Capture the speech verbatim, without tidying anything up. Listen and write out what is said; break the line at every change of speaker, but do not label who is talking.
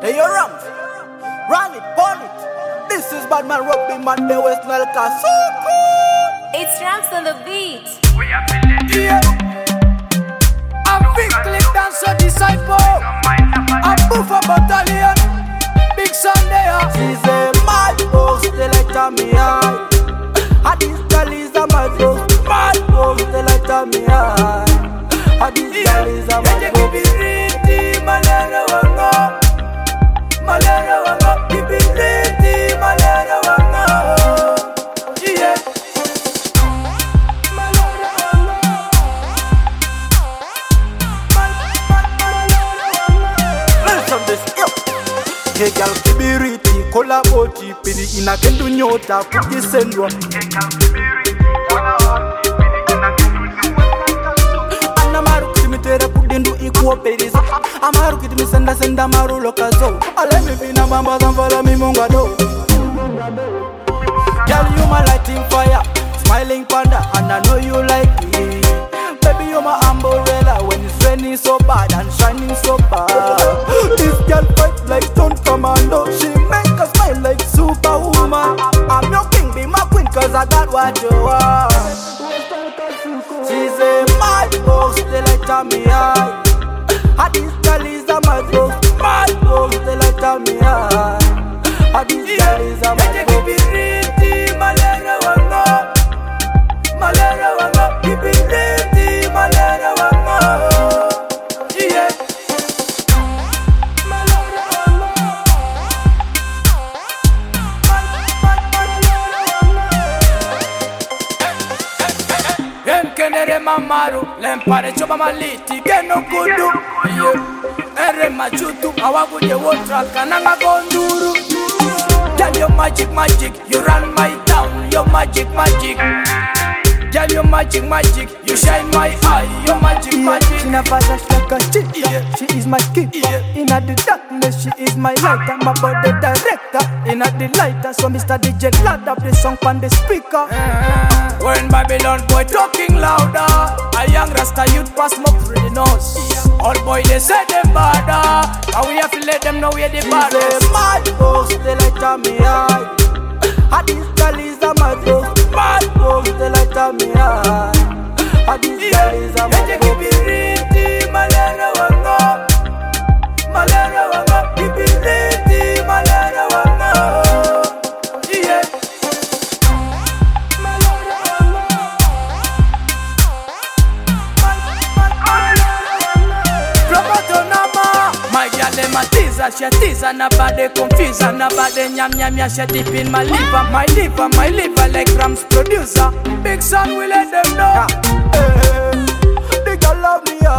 Hey, you're wrong. Run it, burn it. This is Badman Rugby Man, the West Nile Cast. So cool.
It's Rams on the beat.
We are feeling it.
Yeah. I'm big click dancer disciple. I'm Buffer Battalion. Big Sunday. She's a mad boss, they like Tommy high. And these girlies are mad boss. Mad boss, they like Tommy high. And these girlies are mad boss. Malera wanga, malera wanga, kibiriti, malera wanga, yeah. Malera wanga, listen to this, yo. Hey girl, kibiriti, kola boti, pidi ina kendu nyota, kujisendwa. Hey girl, kibiriti, kola boti, pidi ina kendu nyota. Anamaru kusimitera kudendu ikuwa perizo. Amaru kitimi senda senda maru lokazo. Ale mi fina bamba zanfala mi mungado. Girl, you my lighting fire, smiling panda, and I know you like me. Baby, you my umbrella when it's raining so bad and shining so bad. This girl fight like stunt commando. She make us smile like superwoman. I'm your king, be my queen, cause I got what you want. She's a mad boss, they like Tommy high. And these girlies are mad boss, mad boss, they like Tommy high. And these girlies are mad boss. Kibiriti, malera wanga, malera wanga, kibiriti, malera wanga, yeah. Malera wanga, Yenkenere mamaru, lempare choba maliti, geno kudu, yeah. Ere machutu, awaguje wotra, kananga gonduru. Girl, you magic, magic, you run my town, you magic, magic. Girl, you magic, magic, you shine my eye, you magic, yeah, magic. She never dash like a chick, yeah. She is my keeper, yeah. In the darkness, she is my light. I'm a body director, in the lighter. So Mister D J, loud up the song on the speaker. uh, When Babylon boy talking louder, a young Rasta youth pass my pretty nose, yeah. All boy they say them badder, and we have to let them know we're the baddest. Mad boss, they like Tommy high. And these girlies are mad boss, mad boss, they like Tommy high. And these girlies are mad boss. Kibiriti, malera wanga, malera wanga, kibiriti, malera wanga, yeah. Malera wanga, Promoto nama, my girl dem a teaser, she teaser, nobody confuse, nobody nyam nyam ya, she deep in my liver, my liver, my liver like Rams producer. Big son, we let them know. Yeah. Hey, hey, the girl love me,